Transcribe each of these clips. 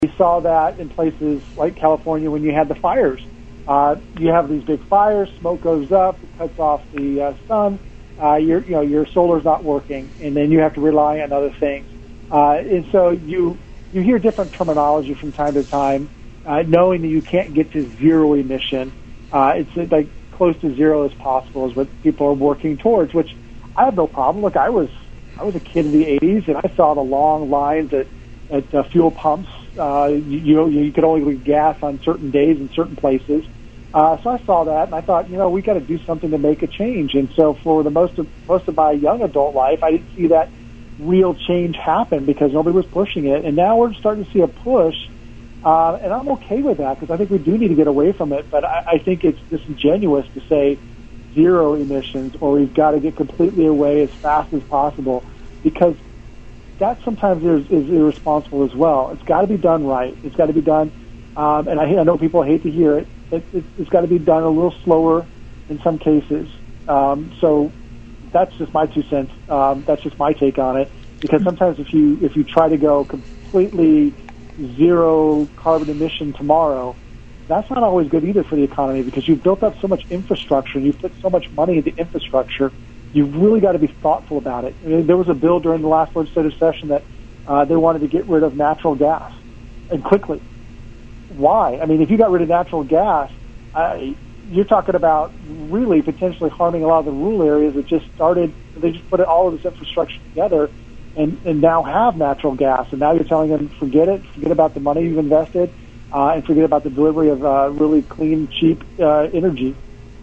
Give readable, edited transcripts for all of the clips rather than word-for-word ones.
We saw that in places like California when you had the fires. You have these big fires, smoke goes up, it cuts off the sun. Your solar's not working, and then you have to rely on other things. And so you hear different terminology from time to time, knowing that you can't get to zero emission. It's like close to zero as possible is what people are working towards, which I have no problem. Look, I was a kid in the 80s, and I saw the long lines at fuel pumps. You could only get gas on certain days in certain places. So I saw that, and I thought, we got to do something to make a change. And so for the most of my young adult life, I didn't see that real change happen because nobody was pushing it. And now we're starting to see a push, and I'm okay with that because I think we do need to get away from it. But I think it's disingenuous to say zero emissions or we've got to get completely away as fast as possible because that sometimes is irresponsible as well. It's got to be done right. It's got to be done, and I know people hate to hear it. It's got to be done a little slower in some cases. So that's just my 2 cents. That's just my take on it. Because sometimes if you try to go completely zero carbon emission tomorrow, that's not always good either for the economy because you've built up so much infrastructure, you've put so much money into infrastructure. You've really got to be thoughtful about it. There was a bill during the last legislative session that they wanted to get rid of natural gas, and quickly. Why? I mean, if you got rid of natural gas, you're talking about really potentially harming a lot of the rural areas that just started. They just put all of this infrastructure together and now have natural gas. And now you're telling them, forget it, forget about the money you've invested, and forget about the delivery of really clean, cheap energy.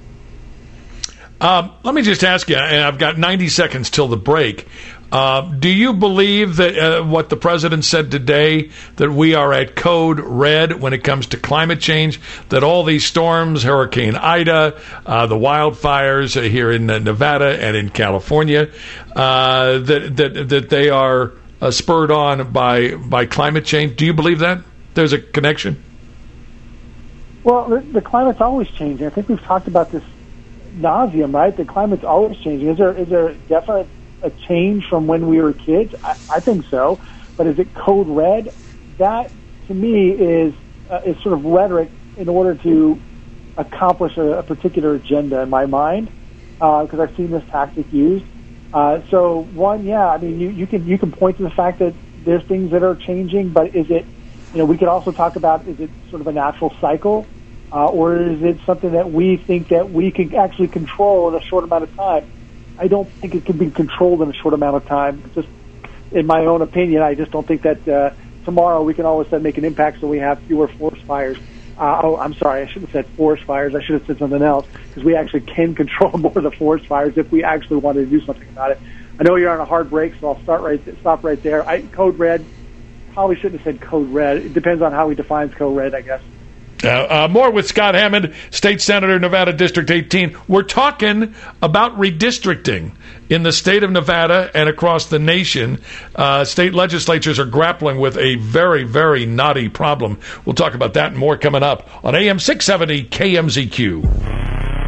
Let me just ask you, and I've got 90 seconds till the break. Do you believe that what the president said today, that we are at code red when it comes to climate change, that all these storms, Hurricane Ida, the wildfires here in Nevada and in California, that they are spurred on by climate change? Do you believe that? There's a connection? Well, the climate's always changing. I think we've talked about this nauseum, right? The climate's always changing. Is there definitely a change from when we were kids? I think so. But is it code red? That, to me, is sort of rhetoric in order to accomplish a particular agenda in my mind, because I've seen this tactic used. So, I mean, you can point to the fact that there's things that are changing, but is it, we could also talk about, is it sort of a natural cycle? Or is it something that we think that we can actually control in a short amount of time? I don't think it can be controlled in a short amount of time. Just in my own opinion, I just don't think that tomorrow we can all of a sudden make an impact so we have fewer forest fires. I'm sorry, I shouldn't have said forest fires. I should have said something else because we actually can control more of the forest fires if we actually wanted to do something about it. I know you're on a hard break, so I'll stop right there. Code red, probably shouldn't have said code red. It depends on how he defines code red, I guess. More with Scott Hammond, State Senator, Nevada District 18. We're talking about redistricting in the state of Nevada and across the nation. State legislatures are grappling with a very, very knotty problem. We'll talk about that and more coming up on AM 670 KMZQ.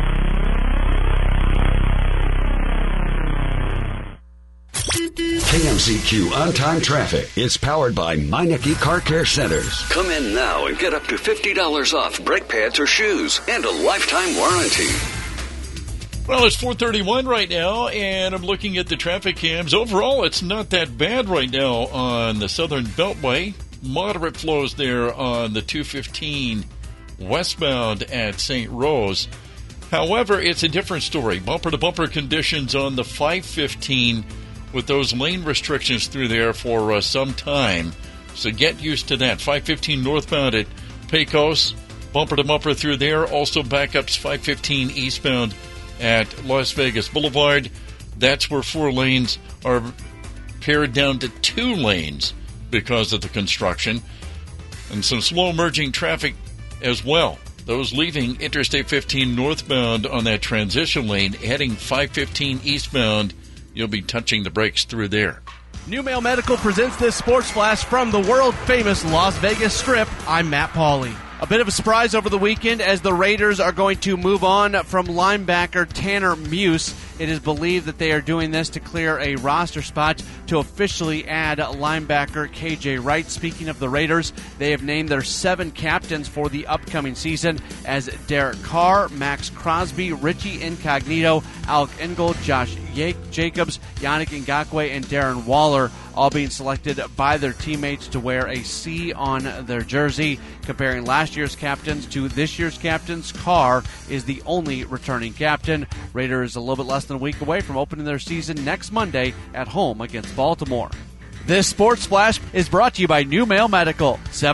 KMZQ On-Time Traffic is powered by Meineke Car Care Centers. Come in now and get up to $50 off brake pads or shoes and a lifetime warranty. Well, it's 4:31 right now, and I'm looking at the traffic cams. Overall, it's not that bad right now on the Southern Beltway. Moderate flows there on the 215 westbound at St. Rose. However, it's a different story. Bumper-to-bumper conditions on the 515 with those lane restrictions through there for some time. So get used to that. 515 northbound at Pecos, bumper-to-bumper through there. Also backups 515 eastbound at Las Vegas Boulevard. That's where 4 lanes are pared down to 2 lanes because of the construction. And some slow-merging traffic as well. Those leaving Interstate 15 northbound on that transition lane, heading 515 eastbound, you'll be touching the brakes through there. New Mail Medical presents this sports flash from the world-famous Las Vegas Strip. I'm Matt Pauley. A bit of a surprise over the weekend as the Raiders are going to move on from linebacker Tanner Muse. It is believed that they are doing this to clear a roster spot to officially add linebacker KJ Wright. Speaking of the Raiders, they have named their 7 captains for the upcoming season as Derek Carr, Max Crosby, Richie Incognito, Alec Ingold, Josh Jacobs, Yannick Ngakoue, and Darren Waller, all being selected by their teammates to wear a C on their jersey. Comparing last year's captains to this year's captains, Carr is the only returning captain. Raiders a little bit less than a week away from opening their season next Monday at home against Baltimore. This Sports Flash is brought to you by New Mail Medical,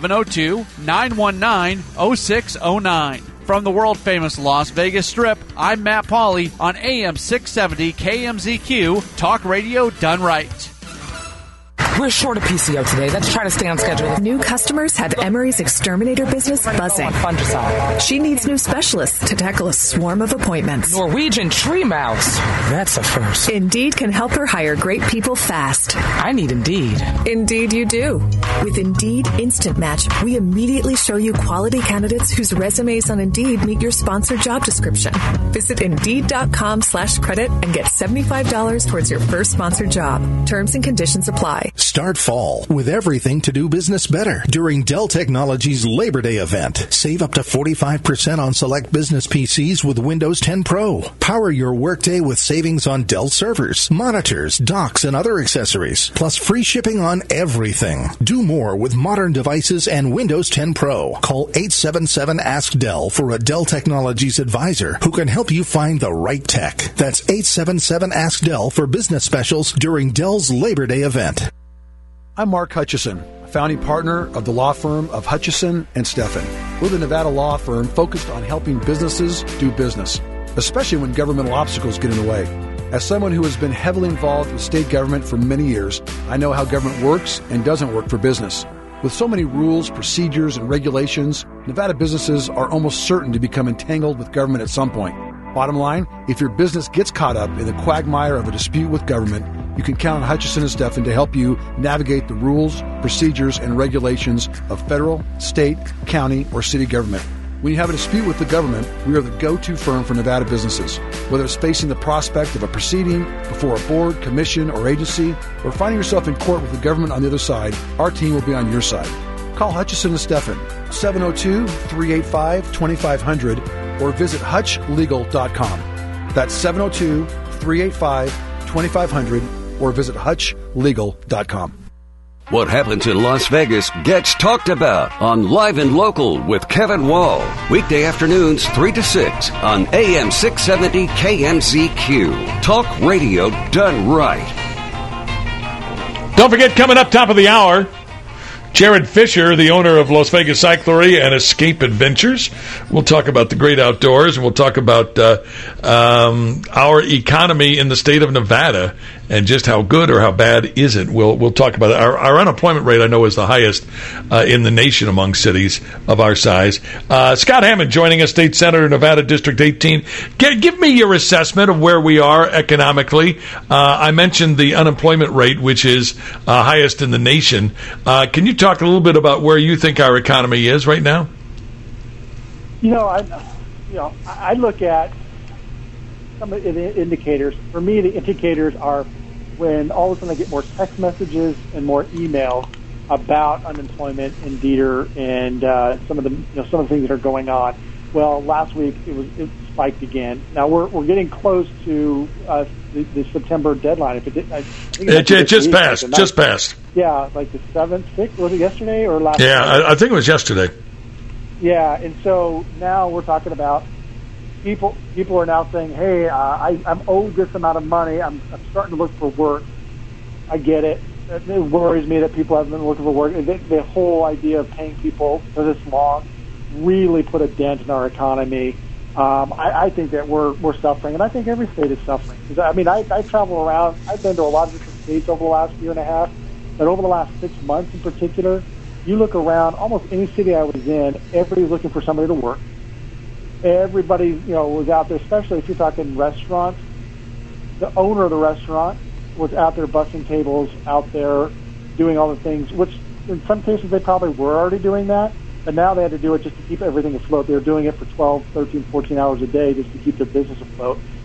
702-919-0609. From the world-famous Las Vegas Strip, I'm Matt Pauley on AM 670 KMZQ, talk radio done right. We're short a PCO today. Let's try to stay on schedule. New customers have Emery's exterminator business buzzing. Fungicide. She needs new specialists to tackle a swarm of appointments. Norwegian tree mouse. That's a first. Indeed can help her hire great people fast. I need Indeed. Indeed you do. With Indeed Instant Match, we immediately show you quality candidates whose resumes on Indeed meet your sponsored job description. Visit Indeed.com/credit and get $75 towards your first sponsored job. Terms and conditions apply. Start fall with everything to do business better during Dell Technologies Labor Day event. Save up to 45% on select business PCs with Windows 10 Pro. Power your workday with savings on Dell servers, monitors, docks, and other accessories. Plus free shipping on everything. Do more with modern devices and Windows 10 Pro. Call 877-ASK-DELL for a Dell Technologies advisor who can help you find the right tech. That's 877-ASK-DELL for business specials during Dell's Labor Day event. I'm Mark Hutchison, founding partner of the law firm of Hutchison and Steffen. We're the Nevada law firm focused on helping businesses do business, especially when governmental obstacles get in the way. As someone who has been heavily involved with state government for many years, I know how government works and doesn't work for business. With so many rules, procedures, and regulations, Nevada businesses are almost certain to become entangled with government at some point. Bottom line, if your business gets caught up in the quagmire of a dispute with government, you can count on Hutchison and Steffen to help you navigate the rules, procedures, and regulations of federal, state, county, or city government. When you have a dispute with the government, we are the go-to firm for Nevada businesses. Whether it's facing the prospect of a proceeding before a board, commission, or agency, or finding yourself in court with the government on the other side, our team will be on your side. Call Hutchison and Steffen, 702-385-2500, or visit hutchlegal.com. That's 702-385-2500, or visit hutchlegal.com. What happens in Las Vegas gets talked about on Live and Local with Kevin Wall. Weekday afternoons 3 to 6 on AM 670 KMZQ. Talk radio done right. Don't forget, coming up top of the hour, Jared Fisher, the owner of Las Vegas Cyclery and Escape Adventures. We'll talk about the great outdoors, and we'll talk about our economy in the state of Nevada and just how good or how bad is it. We'll talk about it. Our unemployment rate, I know, is the highest in the nation among cities of our size. Scott Hammond joining us, State Senator, Nevada District 18. Give me your assessment of where we are economically. I mentioned the unemployment rate, which is highest in the nation. Can you talk a little bit about where you think our economy is right now? I look at some of the indicators. For me, the indicators are when all of a sudden I get more text messages and more emails about unemployment in Dieter and some of the things that are going on. Well, last week it spiked again. Now we're getting close to the September deadline. If it just passed. Yeah, like the 7th, 6th. Was it yesterday or last? Yeah, I think it was yesterday. Yeah, and so now we're talking about people are now saying, hey, I'm owed this amount of money. I'm starting to look for work. I get it. It worries me that people haven't been looking for work. The whole idea of paying people for this long really put a dent in our economy. I think that we're suffering, and I think every state is suffering. I mean, I travel around. I've been to a lot of different states over the last year and a half, but over the last 6 months in particular, you look around, almost any city I was in, everybody's looking for somebody to work. Everybody, was out there, especially if you're talking restaurants. The owner of the restaurant was out there busting tables, out there doing all the things, which in some cases they probably were already doing that, but now they had to do it just to keep everything afloat. They were doing it for 12, 13, 14 hours a day just to keep their business afloat.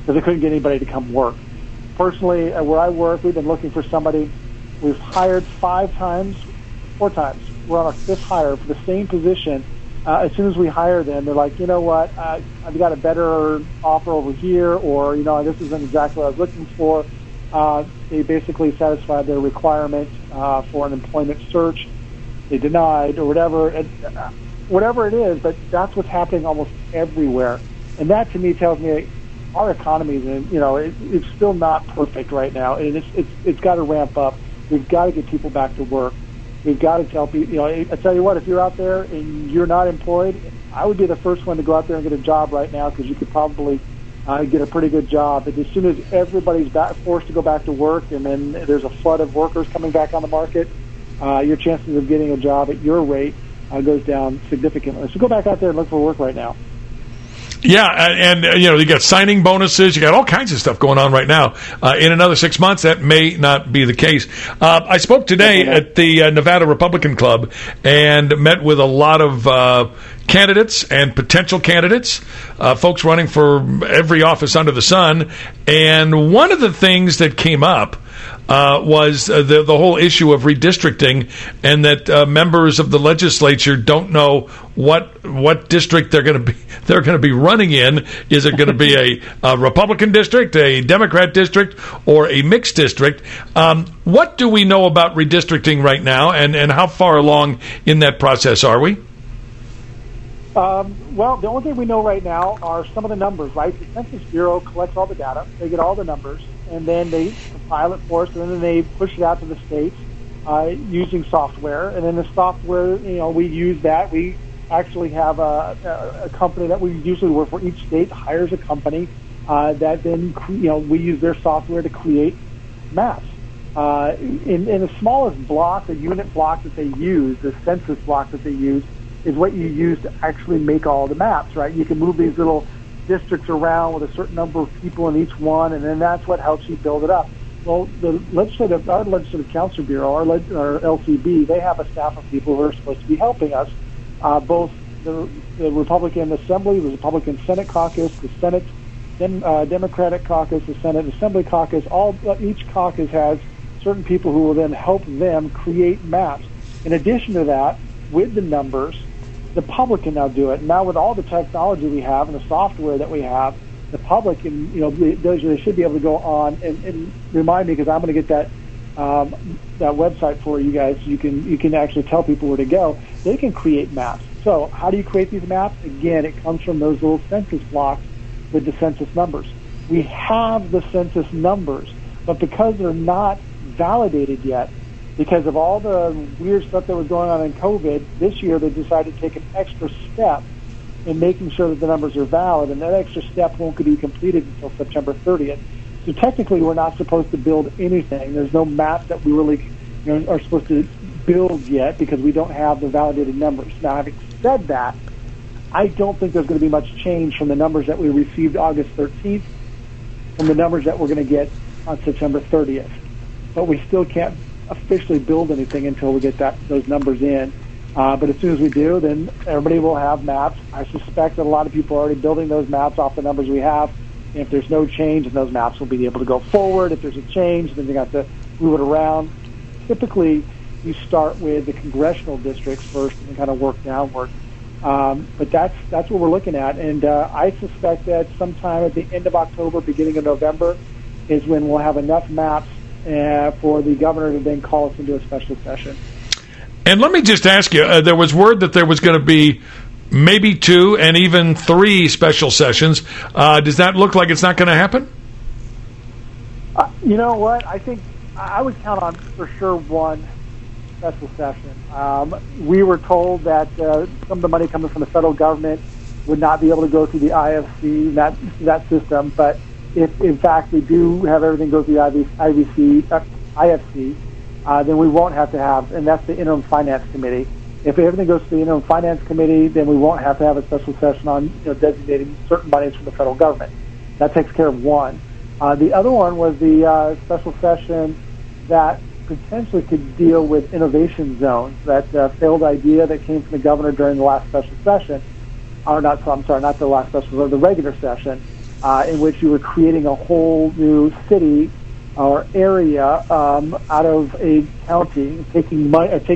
because they couldn't get anybody to come work. Personally, where I work, we've been looking for somebody. We've hired 4 times. We're on our 5th hire for the same position. As soon as we hire them, they're like, you know what, I've got a better offer over here, or, this isn't exactly what I was looking for. They basically satisfied their requirement for an employment search. They denied or whatever it is, but that's what's happening almost everywhere. And that, to me, tells me our economy is, it's still not perfect right now, and it's got to ramp up. We've got to get people back to work. We've got to tell people, I tell you what, if you're out there and you're not employed, I would be the first one to go out there and get a job right now, because you could probably get a pretty good job. But as soon as everybody's forced to go back to work, and then there's a flood of workers coming back on the market, your chances of getting a job at your rate goes down significantly. So go back out there and look for work right now. Yeah, and you got signing bonuses, you got all kinds of stuff going on right now. In another 6 months, that may not be the case. I spoke today at the Nevada Republican Club and met with a lot of candidates and potential candidates, folks running for every office under the sun. And one of the things that came up was the whole issue of redistricting, and that members of the legislature don't know what district they're going to be running in. Is it going to be a Republican district, a Democrat district, or a mixed district? What do we know about redistricting right now, and how far along in that process are we? Well, the only thing we know right now are some of the numbers, right? The Census Bureau collects all the data. They get all the numbers, and then they compile it for us, and then they push it out to the states using software. And then the software, we use that. We actually have a company that we usually work for. Each state hires a company that then, we use their software to create maps. In the smallest block, the unit block that they use, the census block that they use, is what you use to actually make all the maps, right? You can move these little districts around with a certain number of people in each one, and then that's what helps you build it up. Well, our Legislative Counsel Bureau, our LCB, they have a staff of people who are supposed to be helping us, both the Republican Assembly, the Republican Senate Caucus, the Senate Democratic Caucus, the Senate Assembly Caucus. Each caucus has certain people who will then help them create maps. In addition to that, with the numbers, the public can now do it. Now, with all the technology we have and the software that we have, the public can, they should be able to go on and remind me, because I'm going to get that website for you guys. You can actually tell people where to go. They can create maps. So how do you create these maps? Again, it comes from those little census blocks with the census numbers. We have the census numbers, but because they're not validated yet, because of all the weird stuff that was going on in COVID, this year they decided to take an extra step in making sure that the numbers are valid, and that extra step won't be completed until September 30th. So technically, we're not supposed to build anything. There's no map that we really are supposed to build yet, because we don't have the validated numbers. Now, having said that, I don't think there's going to be much change from the numbers that we received August 13th from the numbers that we're going to get on September 30th. But we still can't officially build anything until we get those numbers in. But as soon as we do, then everybody will have maps. I suspect that a lot of people are already building those maps off the numbers we have. And if there's no change, then those maps will be able to go forward. If there's a change, then you have to move it around. Typically, you start with the congressional districts first and kind of work downward. But that's what we're looking at. And I suspect that sometime at the end of October, beginning of November, is when we'll have enough maps for the governor to then call us into a special session. And let me just ask you, there was word that there was going to be maybe 2 and even 3 special sessions. Does that look like it's not going to happen? You know what? I think I would count on for sure 1 special session. We were told that some of the money coming from the federal government would not be able to go through the IFC, that system, but if in fact we do have everything go through the IFC, then we won't have to have, and that's the Interim Finance Committee. If everything goes to the Interim Finance Committee, then we won't have to have a special session on designating certain monies from the federal government. That takes care of 1. The other one was the special session that potentially could deal with innovation zones, that failed idea that came from the governor during the last special session, or not the last special, or the regular session, in which you were creating a whole new city or area out of a county, taking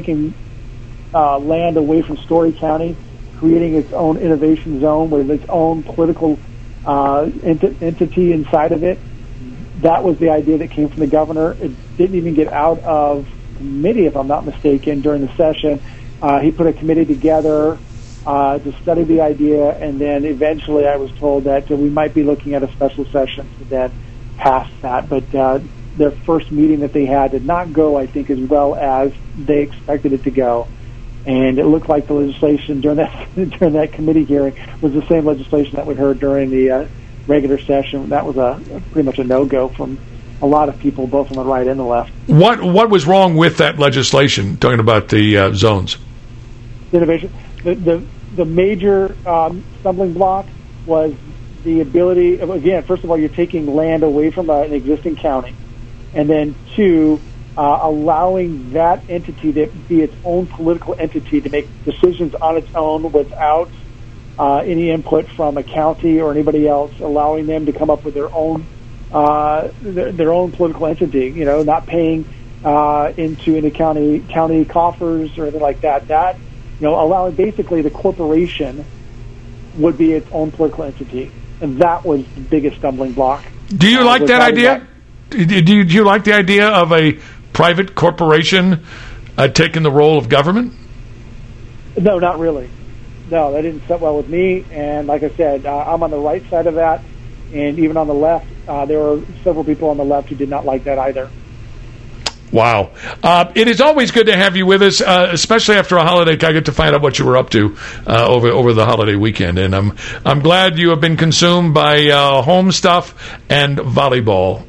land away from Story County, creating its own innovation zone with its own political entity inside of it. That was the idea that came from the governor. It didn't even get out of committee, if I'm not mistaken, during the session. He put a committee together to study the idea, and then eventually I was told that we might be looking at a special session to then pass that. But their first meeting that they had did not go, I think, as well as they expected it to go. And it looked like the legislation during that committee hearing was the same legislation that we heard during the regular session. That was pretty much a no-go from a lot of people, both on the right and the left. What was wrong with that legislation, talking about the zones? Innovation. The major stumbling block was the ability of, again, first of all, you're taking land away from an existing county, and then two, allowing that entity to be its own political entity to make decisions on its own without any input from a county or anybody else, allowing them to come up with their own political entity. Not paying into any county coffers or anything like that. That allowing basically the corporation would be its own political entity, and that was the biggest stumbling block. Do you like that idea? Do you like the idea of a private corporation taking the role of government? No, not really. No, that didn't sit well with me. And like I said, I'm on the right side of that. And even on the left, there were several people on the left who did not like that either. Wow. It is always good to have you with us, especially after a holiday. I get to find out what you were up to over the holiday weekend. And I'm glad you have been consumed by home stuff and volleyball.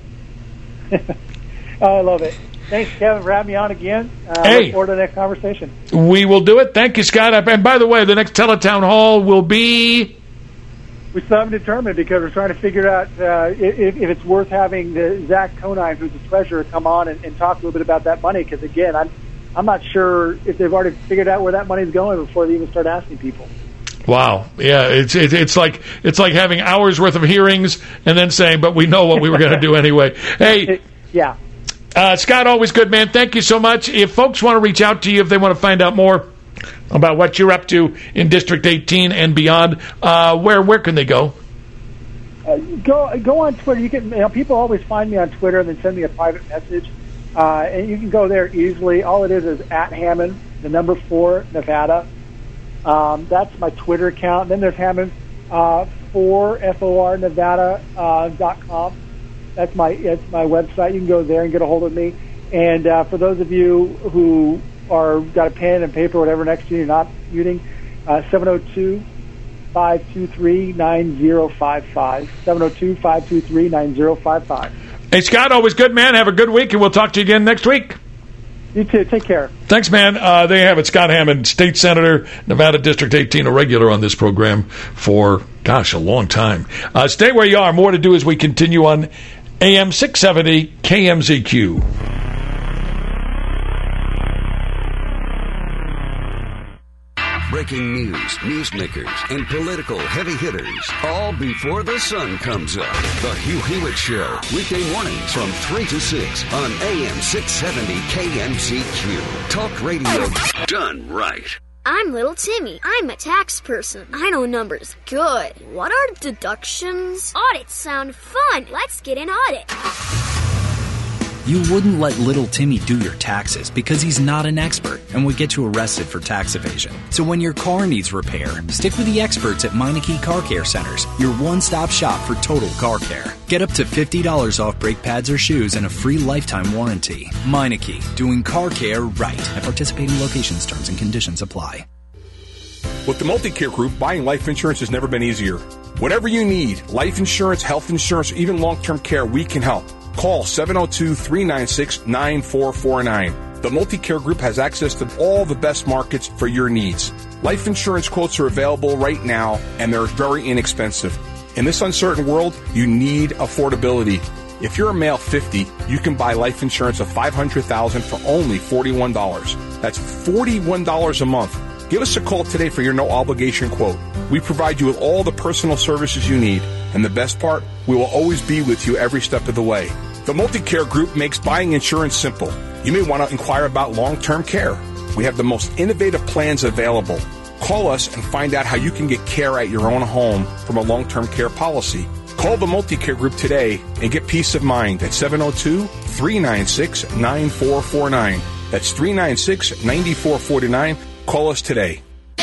I love it. Thanks, Kevin, for having me on again. Look forward to the next conversation. We will do it. Thank you, Scott. And by the way, the next Teletown Hall will be... We still haven't determined because we're trying to figure out if it's worth having the Zach Conine, who's the treasurer, come on and talk a little bit about that money. Because, again, I'm not sure if they've already figured out where that money's going before they even start asking people. Wow. Yeah, it's like having hours worth of hearings and then saying, but we know what we were going to do anyway. Hey. Yeah. Scott, always good, man. Thank you so much. If folks want to reach out to you, if they want to find out more about what you're up to in District 18 and beyond, where can they go? Go on Twitter. You can. People always find me on Twitter and then send me a private message, and you can go there easily. All it is @Hammond, the number 4 Nevada. That's my Twitter account. And then there's Hammond 4 Nevada.com. That's my website. You can go there and get a hold of me. And for those of you who got a pen and paper, whatever, next to you, you're not muting, 702-523-9055. 702-523-9055. Hey, Scott, always good, man. Have a good week, and we'll talk to you again next week. You too. Take care. Thanks, man. There you have it. Scott Hammond, State Senator, Nevada District 18, a regular on this program for, a long time. Stay where you are. More to do as we continue on AM 670 KMZQ. Breaking news, newsmakers, and political heavy hitters, all before the sun comes up. The Hugh Hewitt Show, weekday mornings from 3 to 6 on AM 670 KMZQ. Talk radio done right. I'm Little Timmy. I'm a tax person. I know numbers good. What are deductions? Audits sound fun. Let's get an audit. You wouldn't let little Timmy do your taxes because he's not an expert and would get you arrested for tax evasion. So when your car needs repair, stick with the experts at Meineke Car Care Centers, your one-stop shop for total car care. Get up to $50 off brake pads or shoes and a free lifetime warranty. Meineke, doing car care right. At participating locations, terms and conditions apply. With the Multicare Group, buying life insurance has never been easier. Whatever you need, life insurance, health insurance, or even long-term care, we can help. Call 702-396-9449. The Multicare Group has access to all the best markets for your needs. Life insurance quotes are available right now, and they're very inexpensive. In this uncertain world, you need affordability. If you're a male 50, you can buy life insurance of $500,000 for only $41. That's $41 a month. Give us a call today for your no-obligation quote. We provide you with all the personal services you need, And the best part, we will always be with you every step of the way. The Multicare Group makes buying insurance simple. You may want to inquire about long-term care. We have the most innovative plans available. Call us and find out how you can get care at your own home from a long-term care policy. Call the Multicare Group today and get peace of mind at 702-396-9449. That's 396-9449. Call us today.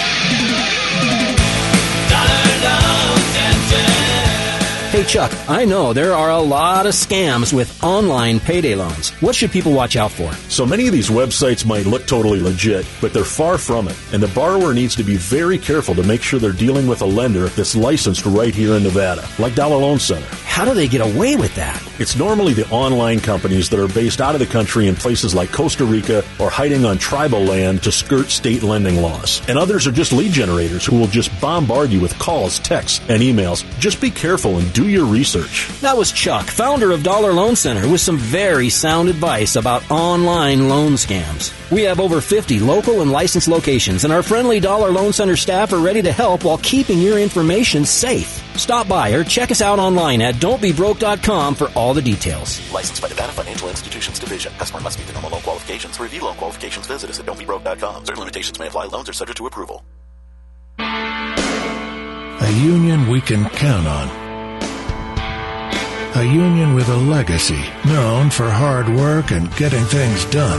Hey, Chuck, I know there are a lot of scams with online payday loans. What should people watch out for? So many of these websites might look totally legit, but they're far from it. And the borrower needs to be very careful to make sure they're dealing with a lender that's licensed right here in Nevada, like Dollar Loan Center. How do they get away with that? It's normally the online companies that are based out of the country in places like Costa Rica or hiding on tribal land to skirt state lending laws. And others are just lead generators who will just bombard you with calls, texts, and emails. Just be careful and do your research. That was Chuck, founder of Dollar Loan Center, with some very sound advice about online loan scams. We have over 50 local and licensed locations, and our friendly Dollar Loan Center staff are ready to help while keeping your information safe. Stop by or check us out online at don'tbebroke.com for all the details. Licensed by Nevada Financial Institutions Division. Customer must meet the normal loan qualifications. For review loan qualifications, visit us at don'tbebroke.com. Certain limitations may apply. Loans are subject to approval. A union we can count on. A union with a legacy, known for hard work and getting things done.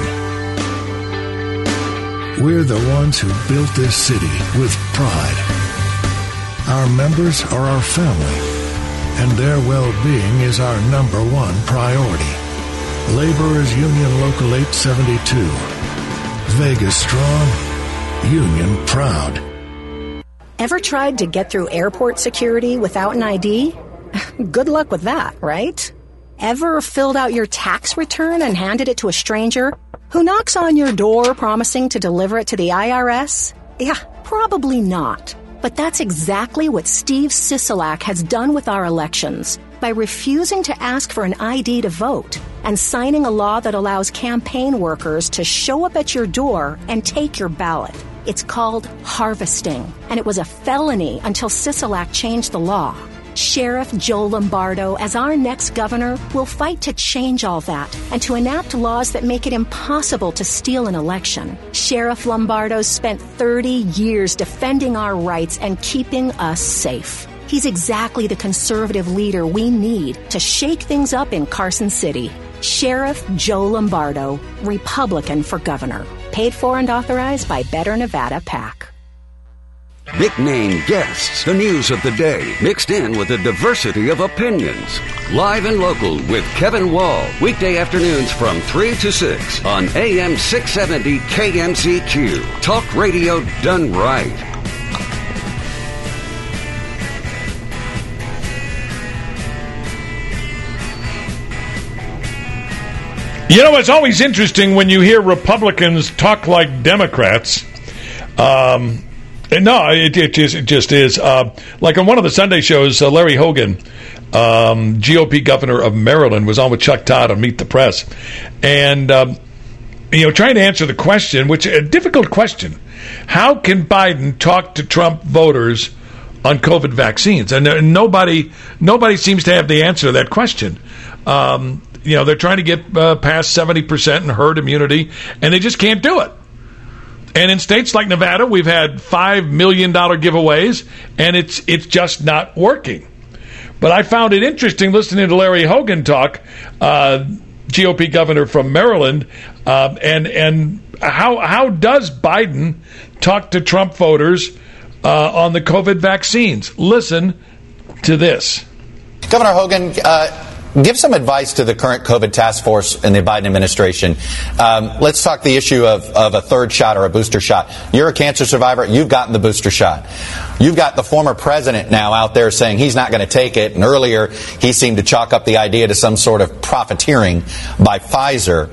We're the ones who built this city with pride. Our members are our family, and their well-being is our number one priority. Laborers Union Local 872. Vegas strong, union proud. Ever tried to get through airport security without an ID? Good luck with that, right? Ever filled out your tax return and handed it to a stranger who knocks on your door promising to deliver it to the IRS? Yeah, probably not. But that's exactly what Steve Sisolak has done with our elections by refusing to ask for an ID to vote and signing a law that allows campaign workers to show up at your door and take your ballot. It's called harvesting, and it was a felony until Sisolak changed the law. Sheriff Joe Lombardo, as our next governor, will fight to change all that and to enact laws that make it impossible to steal an election. Sheriff Lombardo spent 30 years defending our rights and keeping us safe. He's exactly the conservative leader we need to shake things up in Carson City. Sheriff Joe Lombardo, Republican for governor. Paid for and authorized by Better Nevada PAC. Big name guests, the news of the day, mixed in with a diversity of opinions. Live and local with Kevin Wall, weekday afternoons from 3 to 6 on AM 670 KMZQ. Talk radio done right. You know, it's always interesting when you hear Republicans talk like Democrats. No, it just is. Like on one of the Sunday shows, Larry Hogan, GOP governor of Maryland, was on with Chuck Todd on Meet the Press. And, trying to answer the question, which is a difficult question. How can Biden talk to Trump voters on COVID vaccines? And nobody seems to have the answer to that question. They're trying to get past 70% in herd immunity, and they just can't do it. And in states like Nevada, we've had $5 million giveaways, and it's just not working. But I found it interesting listening to Larry Hogan talk, GOP governor from Maryland, and how does Biden talk to Trump voters on the COVID vaccines? Listen to this. Governor Hogan, give some advice to the current COVID task force in the Biden administration. Let's talk the issue of a third shot or a booster shot. You're a cancer survivor. You've gotten the booster shot. You've got the former president now out there saying he's not going to take it. And earlier, he seemed to chalk up the idea to some sort of profiteering by Pfizer.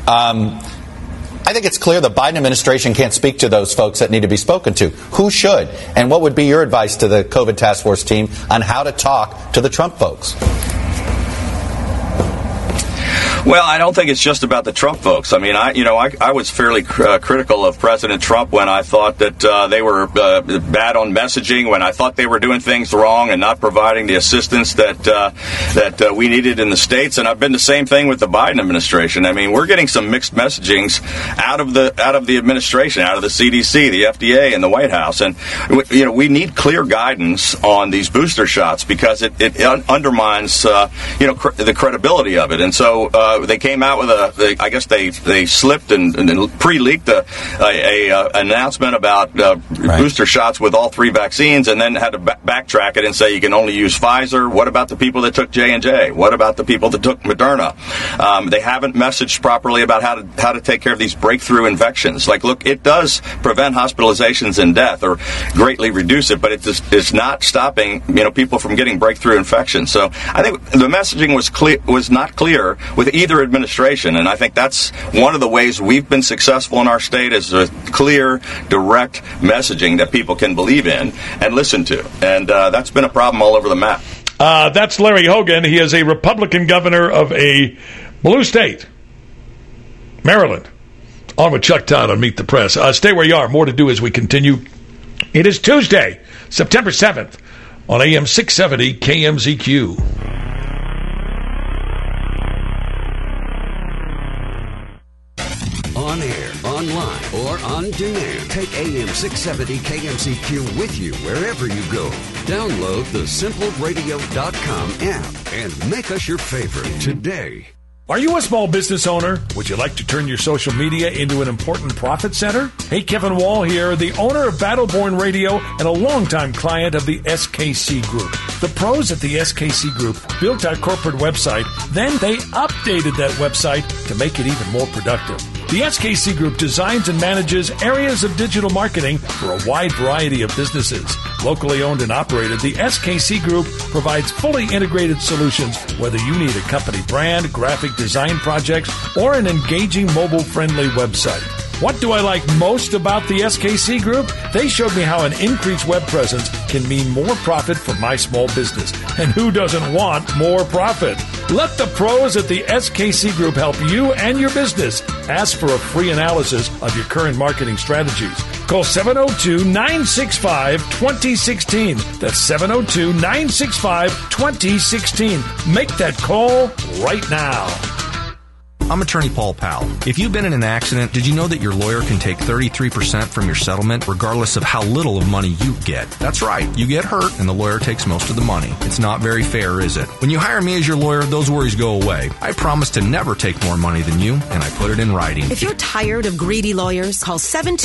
I think it's clear the Biden administration can't speak to those folks that need to be spoken to. Who should? And what would be your advice to the COVID task force team on how to talk to the Trump folks? Well, I don't think it's just about the Trump folks. I mean, I was fairly critical of President Trump when I thought that they were bad on messaging, when I thought they were doing things wrong and not providing the assistance that we needed in the states. And I've been the same thing with the Biden administration. I mean, we're getting some mixed messagings out of the administration, out of the CDC, the FDA, and the White House. And we need clear guidance on these booster shots because it undermines the credibility of it. And so they came out with I guess they slipped and pre-leaked a announcement about booster shots with all 3 vaccines, and then had to backtrack it and say you can only use Pfizer. What about the people that took J&J? What about the people that took Moderna? They haven't messaged properly about how to take care of these breakthrough infections. Like, look, it does prevent hospitalizations and death, or greatly reduce it, but it's not stopping people from getting breakthrough infections. So I think the messaging was not clear with either administration, and I think that's one of the ways we've been successful in our state, is a clear, direct messaging that people can believe in and listen to, and that's been a problem all over the map. That's Larry Hogan. He is a Republican governor of a blue state, Maryland. On with Chuck Todd on Meet the Press. Stay where you are. More to do as we continue. It is Tuesday, September 7th, on AM 670 KMZQ. On air, online, or on demand. Take AM 670 KMZQ with you wherever you go. Download the simpleradio.com app and make us your favorite today. Are you a small business owner? Would you like to turn your social media into an important profit center? Hey, Kevin Wall here, the owner of Battleborn Radio and a longtime client of the SKC Group. The pros at the SKC Group built our corporate website, then they updated that website to make it even more productive. The SKC Group designs and manages areas of digital marketing for a wide variety of businesses. Locally owned and operated, the SKC Group provides fully integrated solutions, whether you need a company brand, graphic design projects, or an engaging mobile-friendly website. What do I like most about the SKC Group? They showed me how an increased web presence can mean more profit for my small business. And who doesn't want more profit? Let the pros at the SKC Group help you and your business. Ask for a free analysis of your current marketing strategies. Call 702-965-2016. That's 702-965-2016. Make that call right now. I'm attorney Paul Powell. If you've been in an accident, did you know that your lawyer can take 33% from your settlement regardless of how little of money you get? That's right. You get hurt and the lawyer takes most of the money. It's not very fair, is it? When you hire me as your lawyer, those worries go away. I promise to never take more money than you, and I put it in writing. If you're tired of greedy lawyers, call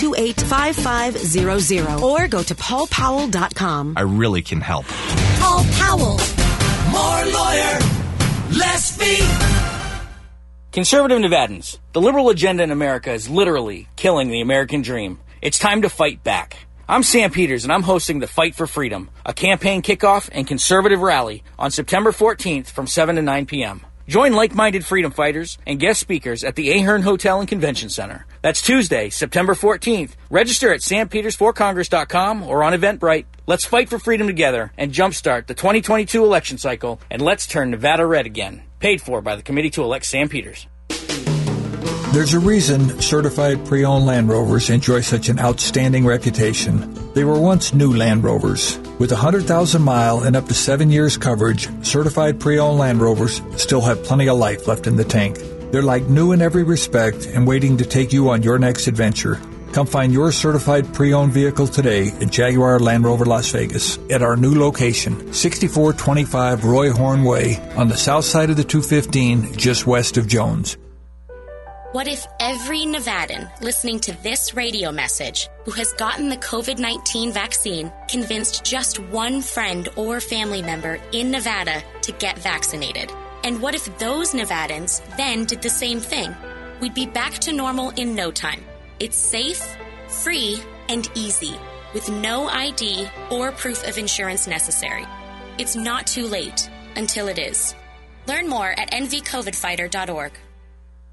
728-5500 or go to paulpowell.com. I really can help. Paul Powell. More lawyer, less fee. Conservative Nevadans, the liberal agenda in America is literally killing the American dream. It's time to fight back. I'm Sam Peters, and I'm hosting the Fight for Freedom, a campaign kickoff and conservative rally on September 14th from 7 to 9 p.m. Join like-minded freedom fighters and guest speakers at the Ahern Hotel and Convention Center. That's Tuesday, September 14th. Register at sampetersforcongress.com or on Eventbrite. Let's fight for freedom together and jumpstart the 2022 election cycle, and let's turn Nevada red again. Paid for by the Committee to Elect Sam Peters. There's a reason certified pre-owned Land Rovers enjoy such an outstanding reputation. They were once new Land Rovers. With 100,000-mile and up to 7 years coverage, certified pre-owned Land Rovers still have plenty of life left in the tank. They're like new in every respect and waiting to take you on your next adventure. Come find your certified pre-owned vehicle today at Jaguar Land Rover Las Vegas at our new location, 6425 Roy Horn Way on the south side of the 215, just west of Jones. What if every Nevadan listening to this radio message who has gotten the COVID-19 vaccine convinced just one friend or family member in Nevada to get vaccinated? And what if those Nevadans then did the same thing? We'd be back to normal in no time. It's safe, free, and easy, with no ID or proof of insurance necessary. It's not too late until it is. Learn more at nvcovidfighter.org.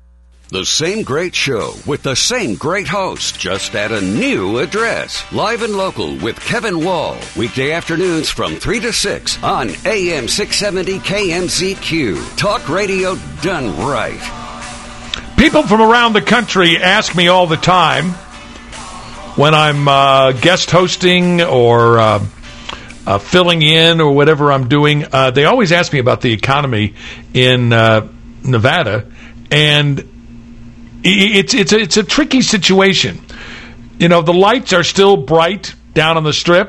The same great show with the same great host, just at a new address. Live and Local with Kevin Wall. Weekday afternoons from 3 to 6 on AM 670 KMZQ. Talk radio done right. People from around the country ask me all the time when I'm guest hosting or filling in or whatever I'm doing. They always ask me about the economy in Nevada, and it's a tricky situation. You know, the lights are still bright down on the Strip.